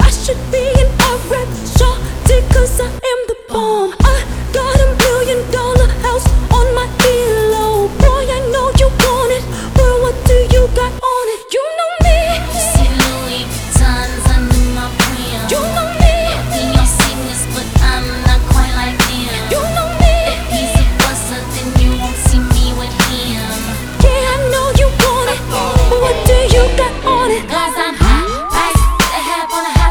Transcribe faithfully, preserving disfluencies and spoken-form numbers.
I should be in a rap shorty, cause I